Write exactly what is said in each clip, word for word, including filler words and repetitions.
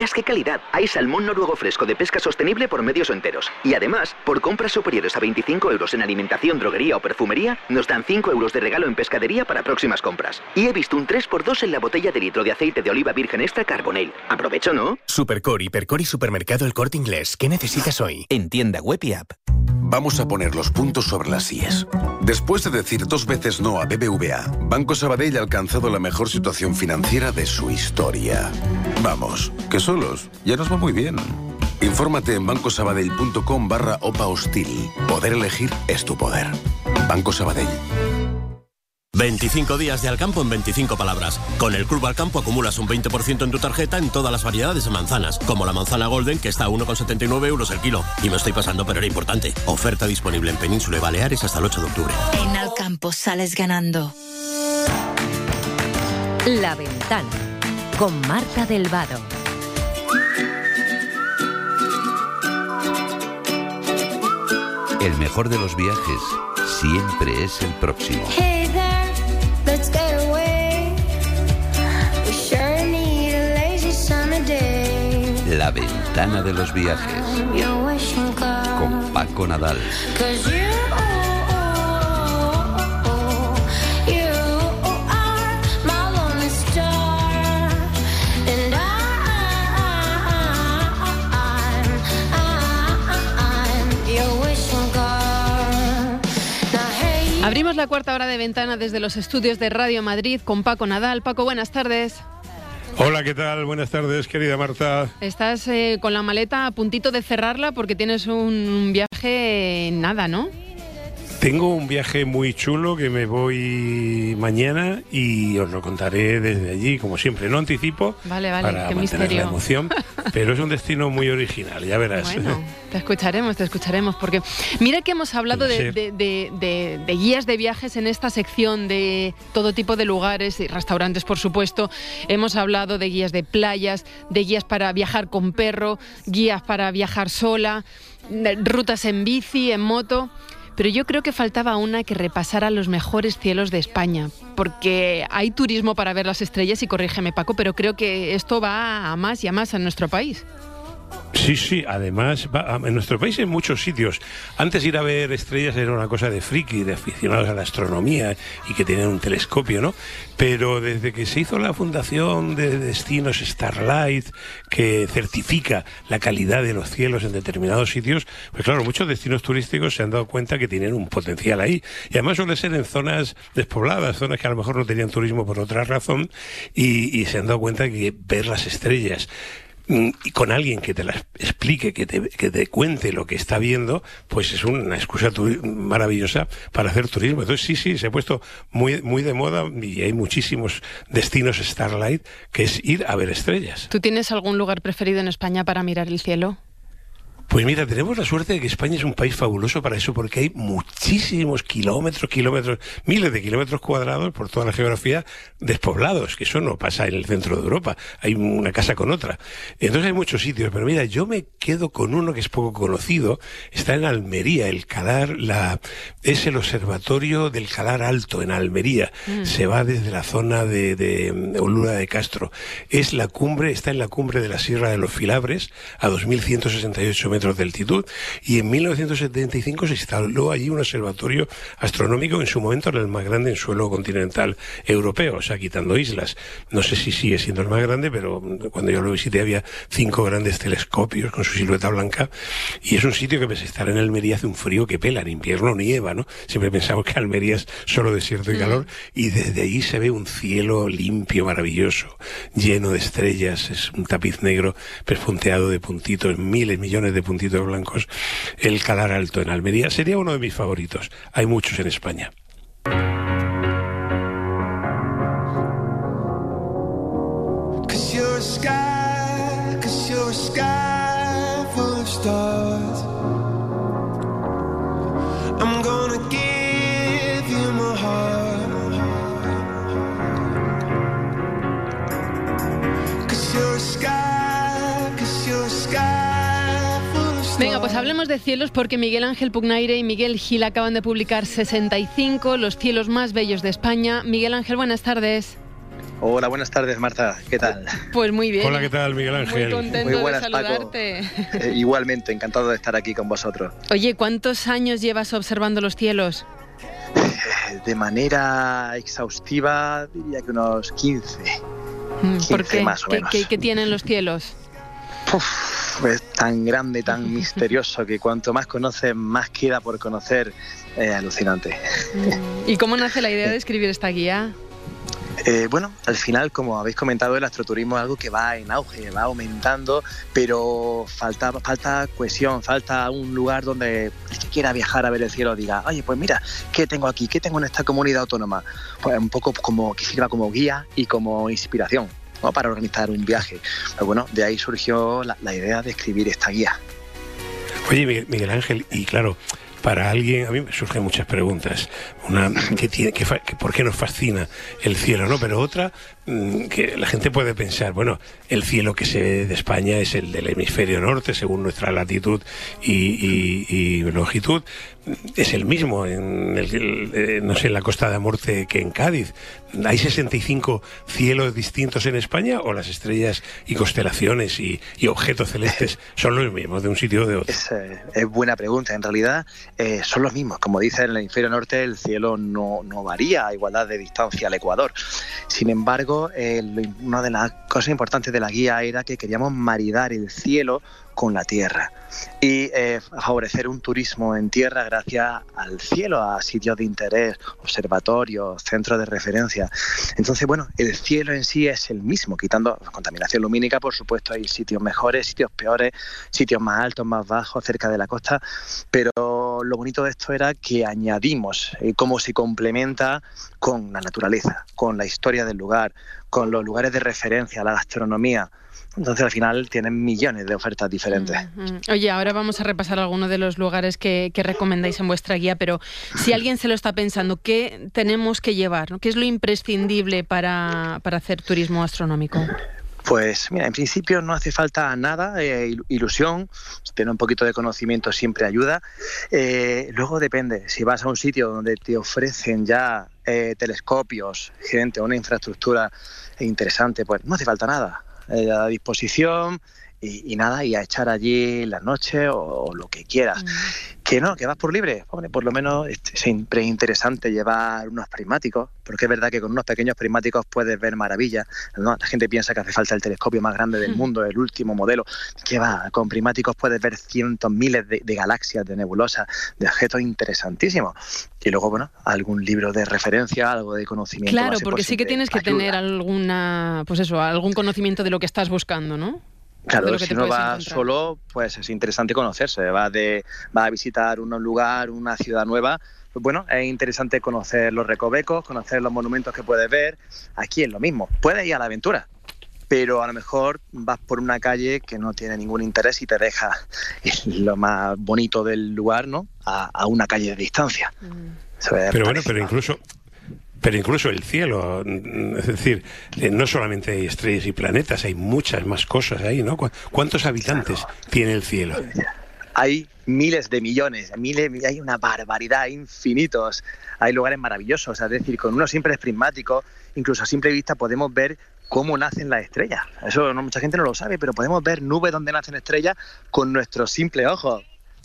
veas qué calidad. Hay salmón noruego fresco de pesca sostenible por medios o enteros. Y además, por compras superiores a veinticinco euros en alimentación, droguería o perfumería, nos dan cinco euros de regalo en pescadería para próximas compras. Y he visto un tres por dos en la botella de litro de aceite de oliva virgen extra Carbonell. Aprovecho, ¿no? Supercore, Hipercore y Supermercado El Corte Inglés. ¿Qué necesitas hoy? En tienda web y app. Vamos a poner los puntos sobre las íes. Después de decir dos veces no a B B V A, Banco Sabadell ha alcanzado la mejor situación financiera de su historia. Vamos, que solos ya nos va muy bien. Infórmate en bancosabadell.com barra OPA hostil. Poder elegir es tu poder. Banco Sabadell. veinticinco días de Alcampo en veinticinco palabras. Con el Club Alcampo acumulas un veinte por ciento en tu tarjeta en todas las variedades de manzanas, como la manzana Golden, que está a uno con setenta y nueve euros el kilo. Y me estoy pasando, pero era importante. Oferta disponible en Península y Baleares hasta el ocho de octubre. En Alcampo sales ganando. La Ventana, con Marta del Vado. El mejor de los viajes siempre es el próximo. Hey there, let's get away. We sure need a lazy summer day. La Ventana de los viajes. You're wishing, girl, con Paco Nadal. 'Cause you, oh, oh, oh, you are my lonely star. And I, I'm, I'm, I'm your wishing girl. Now, hey. Abrimos la cuarta hora de Ventana desde los estudios de Radio Madrid con Paco Nadal. Paco, buenas tardes. Hola, ¿qué tal? Buenas tardes, querida Marta. Estás eh, con la maleta a puntito de cerrarla porque tienes un viaje nada, ¿no? Tengo un viaje muy chulo que me voy mañana y os lo contaré desde allí, como siempre. No anticipo vale, vale, para qué mantener misterio. la emoción, pero es un destino muy original, ya verás. Bueno, te escucharemos, te escucharemos, porque mira que hemos hablado de, de, de, de, de guías de viajes en esta sección, de todo tipo de lugares y restaurantes, por supuesto. Hemos hablado de guías de playas, de guías para viajar con perro, guías para viajar sola, rutas en bici, en moto. Pero yo creo que faltaba una que repasara los mejores cielos de España, porque hay turismo para ver las estrellas, y corrígeme, Paco, pero creo que esto va a más y a más en nuestro país. Sí, sí, además va, en nuestro país hay muchos sitios. Antes ir a ver estrellas era una cosa de friki, de aficionados a la astronomía y que tenían un telescopio, ¿no? Pero desde que se hizo la fundación de destinos Starlight, que certifica la calidad de los cielos en determinados sitios, pues claro, muchos destinos turísticos se han dado cuenta que tienen un potencial ahí. Y además suele ser en zonas despobladas, zonas que a lo mejor no tenían turismo por otra razón, y, y se han dado cuenta que ver las estrellas y con alguien que te la explique, que te, que te cuente lo que está viendo, pues es una excusa maravillosa para hacer turismo. Entonces sí, sí, se ha puesto muy, muy de moda y hay muchísimos destinos Starlight, que es ir a ver estrellas. ¿Tú tienes algún lugar preferido en España para mirar el cielo? Pues mira, tenemos la suerte de que España es un país fabuloso para eso, porque hay muchísimos kilómetros, kilómetros, miles de kilómetros cuadrados por toda la geografía despoblados, que eso no pasa en el centro de Europa, hay una casa con otra. Entonces hay muchos sitios, pero mira, yo me quedo con uno que es poco conocido, está en Almería, el Calar, la, es el observatorio del Calar Alto en Almería, mm. se va desde la zona de, de Olura de Castro, es la cumbre, está en la cumbre de la Sierra de los Filabres, a dos mil ciento sesenta y ocho metros de altitud, y en mil novecientos setenta y cinco se instaló allí un observatorio astronómico que en su momento era el más grande en suelo continental europeo, o sea, quitando islas. No sé si sigue siendo el más grande, pero cuando yo lo visité había cinco grandes telescopios con su silueta blanca, y es un sitio que pese a estar en Almería hace un frío que pela, en invierno nieva, ¿no? Siempre pensamos que Almería es solo desierto y calor, y desde allí se ve un cielo limpio, maravilloso, lleno de estrellas, es un tapiz negro perpunteado de puntitos, miles, millones de puntitos blancos. El Calar Alto en Almería sería uno de mis favoritos. Hay muchos en España. Venga, pues hablemos de cielos, porque Miguel Ángel Pugnaire y Miguel Gil acaban de publicar sesenta y cinco, los cielos más bellos de España. Miguel Ángel, buenas tardes. Hola, buenas tardes, Marta. ¿Qué tal? Pues muy bien. Hola, ¿qué tal, Miguel Ángel? Muy contento muy buenas, de saludarte. Paco. Eh, igualmente, encantado de estar aquí con vosotros. Oye, ¿cuántos años llevas observando los cielos? Eh, de manera exhaustiva, diría que unos quince. quince ¿Por qué? Más o ¿Qué, menos. ¿Qué, ¿Qué tienen los cielos? Uf, es tan grande, tan misterioso que cuanto más conoces, más queda por conocer. Es alucinante. ¿Y cómo nace la idea de escribir esta guía? Eh, bueno, al final, como habéis comentado, el astroturismo es algo que va en auge, va aumentando, pero falta, falta cohesión, falta un lugar donde el que quiera viajar a ver el cielo diga, oye, pues mira, ¿qué tengo aquí? ¿Qué tengo en esta comunidad autónoma? Pues un poco como que sirva como guía y como inspiración, ¿no? Para organizar un viaje. Pero bueno, de ahí surgió la, la idea de escribir esta guía. Oye, Miguel Ángel, y claro, para alguien, a mí me surgen muchas preguntas. Una, ¿qué tiene, qué, qué, ¿por qué nos fascina el cielo, no? Pero otra, que la gente puede pensar, bueno, el cielo que se ve de España es el del hemisferio norte, según nuestra latitud y, y, y longitud. Es el mismo en, el, eh, no sé, en la Costa de Morte que en Cádiz. ¿Hay sesenta y cinco cielos distintos en España o las estrellas y constelaciones y, y objetos celestes son los mismos de un sitio o de otro? Es, eh, es buena pregunta. En realidad eh, son los mismos. Como dice, en el hemisferio norte el cielo no, no varía a igualdad de distancia al ecuador. Sin embargo, eh, una de las cosas importantes de la guía era que queríamos maridar el cielo con la tierra y eh, favorecer un turismo en tierra gracias al cielo, a sitios de interés, observatorios, centros de referencia. Entonces, bueno, el cielo en sí es el mismo, quitando contaminación lumínica, por supuesto, hay sitios mejores, sitios peores, sitios más altos, más bajos, cerca de la costa, pero lo bonito de esto era que añadimos eh, cómo se complementa con la naturaleza, con la historia del lugar, con los lugares de referencia, la gastronomía. Entonces, al final, tienen millones de ofertas diferentes. Mm-hmm. Oye, ahora vamos a repasar algunos de los lugares que, que recomendáis en vuestra guía, pero si alguien se lo está pensando, ¿qué tenemos que llevar, ¿no? ¿Qué es lo imprescindible para, para hacer turismo astronómico? Pues mira, en principio no hace falta nada, eh, ilusión, tener un poquito de conocimiento siempre ayuda. Eh, luego depende, si vas a un sitio donde te ofrecen ya eh, telescopios, gente, una infraestructura interesante, pues no hace falta nada. Eh, a disposición y, y nada, y a echar allí la noche o, o lo que quieras. Mm. Que no, que vas por libre. Hombre, por lo menos este, siempre es interesante llevar unos prismáticos, porque es verdad que con unos pequeños prismáticos puedes ver maravillas, ¿no? La gente piensa que hace falta el telescopio más grande del mundo, el último modelo. Que va, con prismáticos puedes ver cientos, miles de, de galaxias, de nebulosas, de objetos interesantísimos. Y luego, bueno, algún libro de referencia, algo de conocimiento. Claro, porque sí que tienes que ayuda. tener alguna, pues eso, algún conocimiento de lo que estás buscando, ¿no? Claro, si uno va solo, pues es interesante conocerse. Va, de, va a visitar un lugar, una ciudad nueva. Pues bueno, es interesante conocer los recovecos, conocer los monumentos que puedes ver. Aquí es lo mismo. Puedes ir a la aventura, pero a lo mejor vas por una calle que no tiene ningún interés y te deja lo más bonito del lugar, ¿no? A, a una calle de distancia. Mm. Pero bueno, pero incluso... Pero incluso el cielo, es decir, eh, no solamente hay estrellas y planetas, hay muchas más cosas ahí, ¿no? ¿Cuántos habitantes claro. tiene el cielo? Hay miles de millones, miles, hay una barbaridad, infinitos. Hay lugares maravillosos, es decir, con unos simples prismáticos, incluso a simple vista podemos ver cómo nacen las estrellas. Eso no, mucha gente no lo sabe, pero podemos ver nubes donde nacen estrellas con nuestros simples ojos.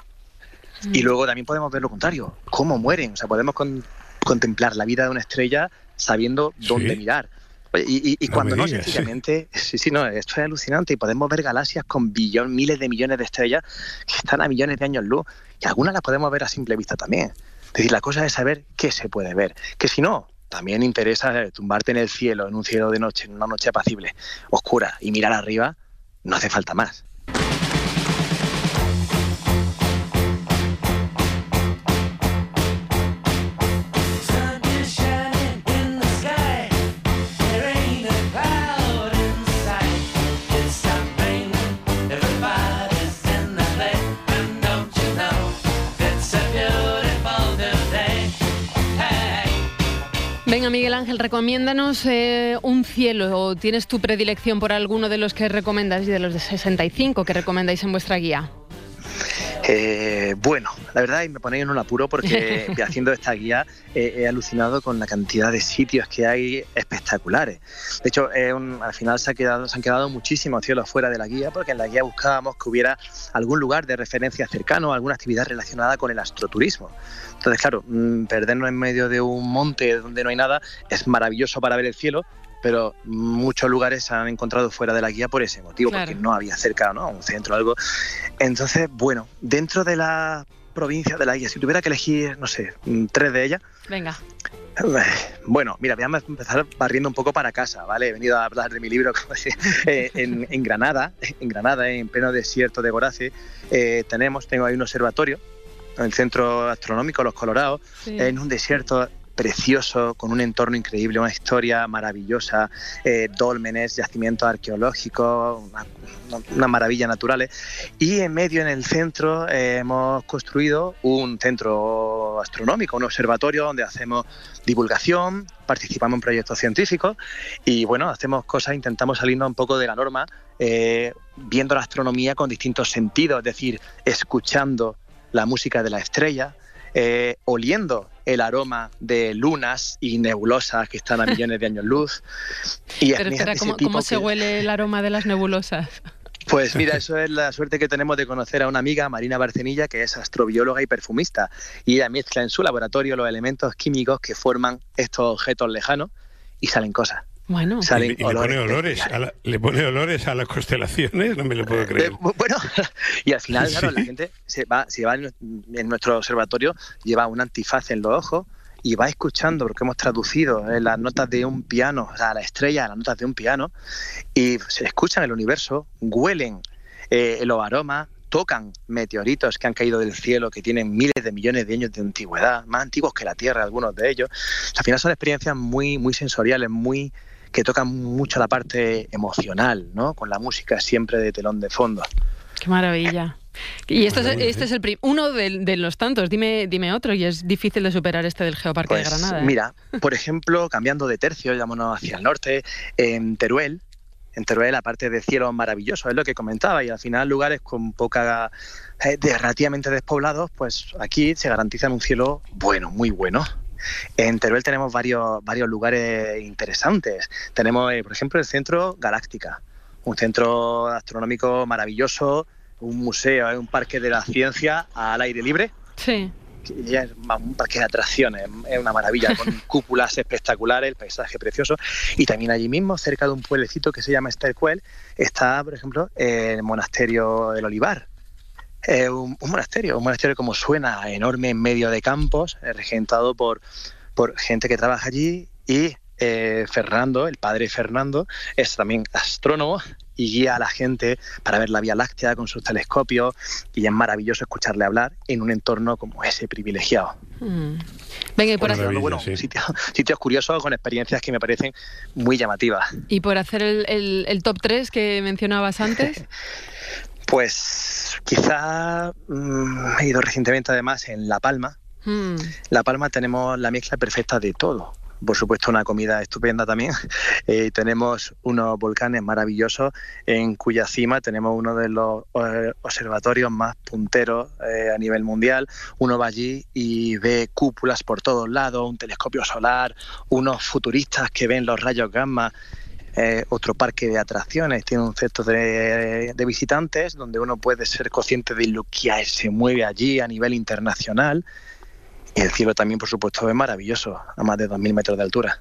Mm. Y luego también podemos ver lo contrario, cómo mueren, o sea, podemos con contemplar la vida de una estrella sabiendo dónde sí. mirar. Oye, y, y, y no cuando no, digas, sencillamente, sí. sí, sí, no, esto es alucinante y podemos ver galaxias con billón, miles de millones de estrellas que están a millones de años luz y algunas las podemos ver a simple vista también. Es decir, la cosa es saber qué se puede ver, que si no, también interesa tumbarte en el cielo, en un cielo de noche, en una noche apacible, oscura y mirar arriba, no hace falta más. Venga, Miguel Ángel, recomiéndanos eh, un cielo, o tienes tu predilección por alguno de los que recomendáis, de los de sesenta y cinco que recomendáis en vuestra guía. Eh, bueno, la verdad, y me ponéis en un apuro porque haciendo esta guía eh, he alucinado con la cantidad de sitios que hay espectaculares. De hecho, eh, un, al final se, ha quedado, se han quedado muchísimos cielos fuera de la guía, porque en la guía buscábamos que hubiera algún lugar de referencia cercano, alguna actividad relacionada con el astroturismo. Entonces, claro, mmm, perdernos en medio de un monte donde no hay nada es maravilloso para ver el cielo, pero muchos lugares se han encontrado fuera de la guía por ese motivo, claro, porque no había cerca, ¿no?, un centro o algo. Entonces, bueno, dentro de la provincia de la guía, si tuviera que elegir, no sé, tres de ellas... Venga. Bueno, mira, voy a empezar barriendo un poco para casa, ¿vale? He venido a hablar de mi libro eh, en, en Granada, en Granada, en pleno desierto de Gorace, eh, tenemos, tengo ahí un observatorio, en el Centro Astronómico Los Colorados, sí, en un desierto precioso, con un entorno increíble, una historia maravillosa, eh, dólmenes, yacimientos arqueológicos, una, una maravilla naturales. Y en medio, en el centro, eh, hemos construido un centro astronómico, un observatorio donde hacemos divulgación, participamos en proyectos científicos y, bueno, hacemos cosas, intentamos salirnos un poco de la norma, eh, viendo la astronomía con distintos sentidos, es decir, escuchando la música de la estrella, Eh, oliendo el aroma de lunas y nebulosas que están a millones de años luz. Y Pero espera, ¿cómo, ¿cómo que... se huele el aroma de las nebulosas? Pues mira, eso es la suerte que tenemos de conocer a una amiga, Marina Barcenilla, que es astrobióloga y perfumista, y ella mezcla en su laboratorio los elementos químicos que forman estos objetos lejanos y salen cosas. Bueno, salen y, y le, pone olores a la, le pone olores a las constelaciones, no me lo puedo creer. Eh, bueno, y al final, claro, sí, la gente se va, se va en, en nuestro observatorio, lleva un antifaz en los ojos y va escuchando, porque hemos traducido eh, las notas de un piano, o sea, la estrella, las notas de un piano, y se escuchan el universo, huelen eh, los aromas, tocan meteoritos que han caído del cielo, que tienen miles de millones de años de antigüedad, más antiguos que la Tierra, algunos de ellos. Al final son experiencias muy, muy sensoriales, muy que tocan mucho la parte emocional, ¿no?, con la música siempre de telón de fondo. ¡Qué maravilla! Y esto es, este es el prim- uno de, de los tantos. Dime, dime otro, y es difícil de superar este del Geoparque pues, de Granada. ¿eh? Mira, por ejemplo, cambiando de tercio, vámonos hacia el norte, en Teruel, en Teruel, aparte de cielo maravilloso, es lo que comentaba, y al final lugares con poca, eh, de relativamente despoblados, pues aquí se garantizan un cielo bueno, muy bueno. En Teruel tenemos varios, varios lugares interesantes. Tenemos, eh, por ejemplo, el Centro Galáctica, un centro astronómico maravilloso, un museo, un parque de la ciencia al aire libre. Sí. Y es un parque de atracciones, es una maravilla, con cúpulas espectaculares, el paisaje precioso. Y también allí mismo, cerca de un pueblecito que se llama Estercuel, está, por ejemplo, el monasterio del Olivar. Eh, un, un monasterio, un monasterio como suena, enorme, en medio de campos, eh, regentado por, por gente que trabaja allí, y eh, Fernando, el padre Fernando, es también astrónomo y guía a la gente para ver la Vía Láctea con sus telescopios, y es maravilloso escucharle hablar en un entorno como ese privilegiado. Mm. Venga, y por hacer, bueno, sí. sitios, sitios curiosos con experiencias que me parecen muy llamativas. Y por hacer el, el, el top tres que mencionabas antes. Pues quizá mmm, he ido recientemente además en La Palma. Mm. La Palma tenemos la mezcla perfecta de todo. Por supuesto, una comida estupenda también. Eh, tenemos unos volcanes maravillosos en cuya cima tenemos uno de los eh, observatorios más punteros eh, a nivel mundial. Uno va allí y ve cúpulas por todos lados, un telescopio solar, unos futuristas que ven los rayos gamma. Eh, otro parque de atracciones, tiene un centro de, de visitantes donde uno puede ser consciente de lo que se mueve allí a nivel internacional. Y el cielo también, por supuesto, es maravilloso, a más de dos mil metros de altura.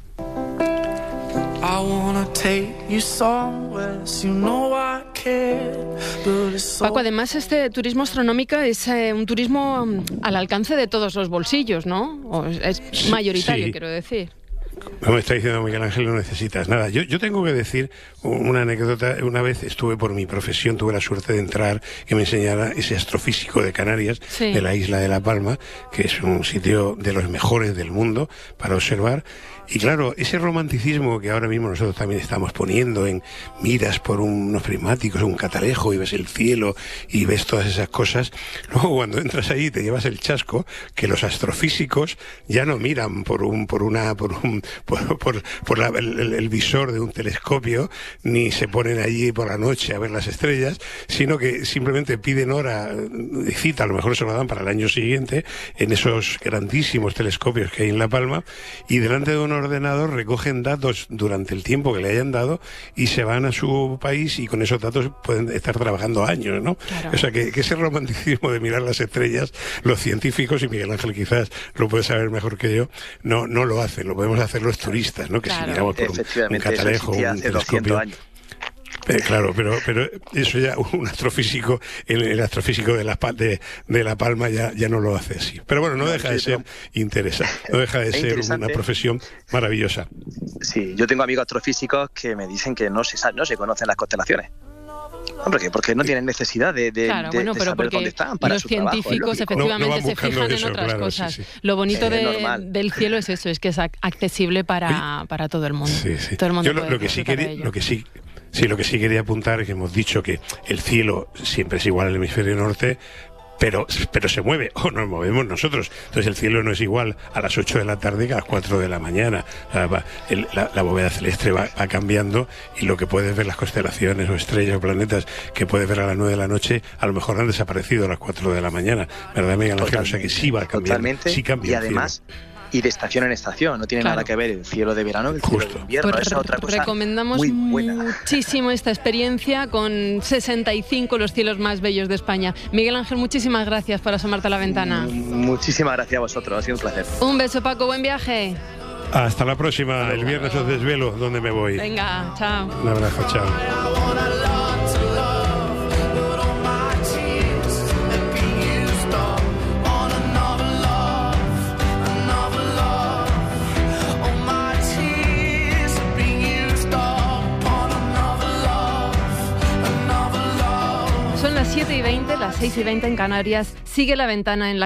Paco, además este turismo astronómico es eh, un turismo al alcance de todos los bolsillos, ¿no? O es mayoritario, sí, quiero decir. Como está diciendo Miguel Ángel, no necesitas nada. Yo, yo tengo que decir una anécdota. Una vez estuve, por mi profesión, tuve la suerte de entrar, que me enseñara ese astrofísico de Canarias, sí, de la isla de La Palma, que es un sitio de los mejores del mundo para observar. Y claro, ese romanticismo que ahora mismo nosotros también estamos poniendo en miras por unos prismáticos, un catalejo y ves el cielo y ves todas esas cosas, luego cuando entras ahí te llevas el chasco que los astrofísicos ya no miran por un por una por un por, por, por la, el, el visor de un telescopio, ni se ponen allí por la noche a ver las estrellas, sino que simplemente piden hora de cita, a lo mejor se lo dan para el año siguiente, en esos grandísimos telescopios que hay en La Palma, y delante de un ordenador recogen datos durante el tiempo que le hayan dado y se van a su país y con esos datos pueden estar trabajando años, ¿no? Claro. O sea, que, que ese romanticismo de mirar las estrellas, los científicos, y Miguel Ángel quizás lo puede saber mejor que yo, no no lo hacen, lo podemos hacer los turistas, ¿no? Que claro. Si miramos por un, un catalejo, un telescopio... Años. Eh, claro, pero pero eso ya un astrofísico, el, el astrofísico de la, de, de La Palma ya, ya no lo hace así. Pero bueno, no deja de ser interesante, no deja de ser una profesión maravillosa. Sí, yo tengo amigos astrofísicos que me dicen que no se no se conocen las constelaciones. Hombre, porque no tienen necesidad de, de, claro, de, bueno, de pero saber dónde están para los su científicos trabajo, efectivamente no, no se fijan eso, en otras claro, cosas. Sí, sí. Lo bonito eh, de, del cielo es eso, es que es accesible para, para todo el mundo. Sí, sí. Todo el mundo Yo lo, lo que sí quería, lo que sí Sí, lo que sí quería apuntar es que hemos dicho que el cielo siempre es igual al hemisferio norte, pero pero se mueve, o nos movemos nosotros. Entonces el cielo no es igual a las ocho de la tarde que a las cuatro de la mañana. O sea, va, el, la, la bóveda celeste va, va cambiando, y lo que puedes ver, las constelaciones o estrellas o planetas que puedes ver a las nueve de la noche, a lo mejor han desaparecido a las cuatro de la mañana. ¿Verdad, Miguel Ángel? O sea que sí va cambiando. Totalmente, sí cambia y además... y de estación en estación, no tiene claro. nada que ver el cielo de verano, el cielo Justo. de invierno, pues esa es otra cosa recomendamos muy buena. muchísimo esta experiencia con sesenta y cinco, los cielos más bellos de España. Miguel Ángel, muchísimas gracias por asomarte a la ventana. Muchísimas gracias a vosotros, ha sido un placer. Un beso, Paco, buen viaje. Hasta la próxima, el viernes os desvelo dónde me voy. Venga, chao. Un abrazo, chao. Son las siete y veinte, las seis y veinte en Canarias. Sigue La Ventana en la